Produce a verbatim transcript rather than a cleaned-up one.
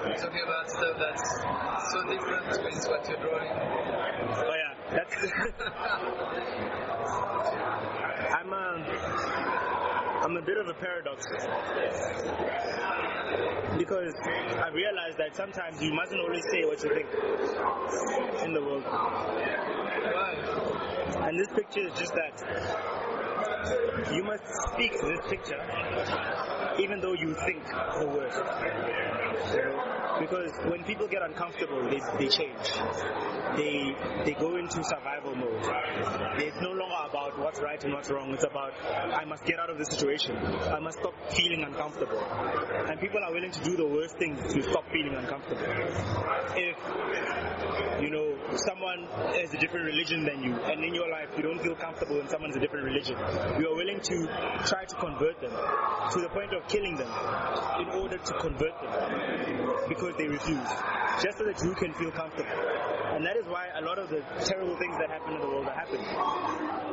talking about stuff that's so different with what you're drawing. Oh yeah, that's. I'm a, I'm a bit of a paradox because I realized that sometimes you mustn't always say what you think in the world. Why? And this picture is just that. You must speak this picture even though you think the worst. You know? Because when people get uncomfortable, they, they change. They they go into survival mode. It's no longer about what's right and what's wrong. It's about, I must get out of this situation. I must stop feeling uncomfortable. And people are willing to do the worst things to stop feeling uncomfortable. If, you know, someone has a different religion than you, and in your life you don't feel comfortable when someone's a different religion, you are willing to try to convert them to the point of killing them in order to convert them because they refuse, just so that you can feel comfortable. And that is why a lot of the terrible things that happen in the world are happening.